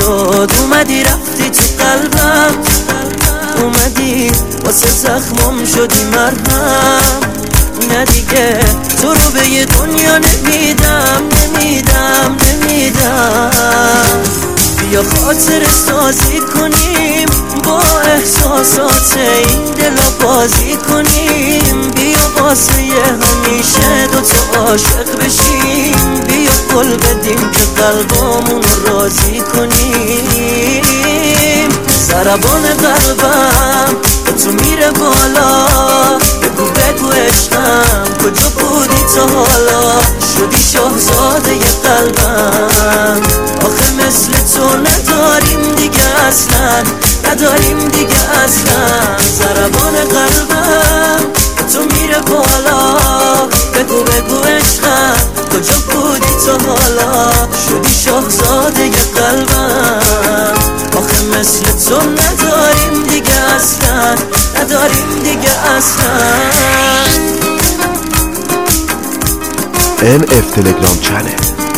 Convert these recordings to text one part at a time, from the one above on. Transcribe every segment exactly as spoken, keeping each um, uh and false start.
شد، اومدی رفتی تو قلبم، اومدی واسه زخمم شدی مرهم. نه دیگه تو رو به یه دنیا نمیدم نمیدم نمیدم. بیا خاطر سازی کنیم، با احساسات این دلا بازی کنیم. بیا واسه همیشه دوتا عاشق بشیم. بیا قول بدیم که قلبامون رو راضی کنیم. ضربان قلبم با تو میره بالا، بگو بگو عشقم کجا بودی تا حالا؟ شدی شاهزاده ی قلبم، آخه مثل تو نداریم دیگه اصلا، نداریم دیگه اصلا. ضربان قلبم با تو میره بالا، بگو بگو عشقم کجا بودی تا حالا؟ شدی شاهزاده ی قلبم، آخه مثل تو نداریم دیگه اصلا، نداریم دیگه اصلا. ان اف تلگرام چنل.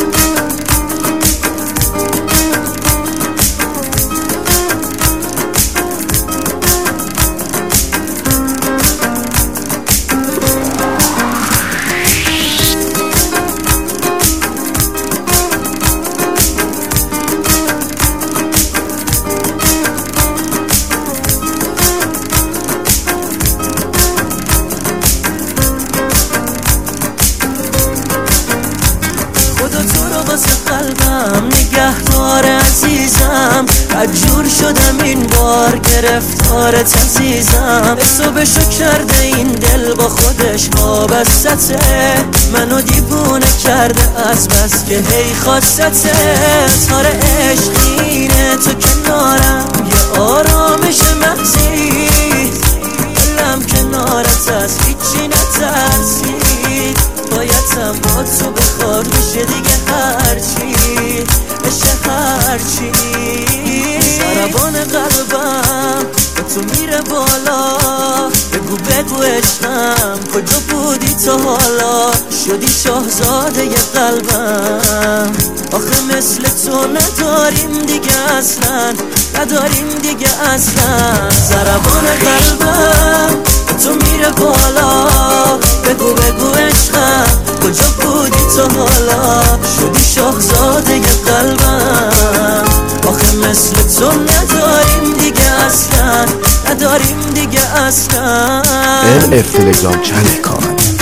واسه قلبم نگهدار عزیزم، مجبور شدم این بار گرفتارت عزیزم. حسو بشو کرده این دل با خودش وابسته، منو دیوونه کرده از بس که هی خواستته. تار عشقینه تو کنارم، یه آرامش مغزی، دلم کنارت از هیچی نترسید. بایدم با تو بخواد میشه دیگه هرچی بشه هرچی. ضربان قلبم با تو میره بالا، بگو بگو عشقم کجا بودی تا حالا؟ شدی شاهزاده ی قلبم، آخه مثل تو نداریم دیگه اصلا، نداریم دیگه اصلا. ضربان قلبم با تو میره بالا، بگو بگو عشقم کجا بودی تا حالا؟ شدی شاهزاده ی قلبم، آخه مثل تو نداریم دیگه اصلا، نداریم دیگه اصلا. ان اف تلگرام چنل کار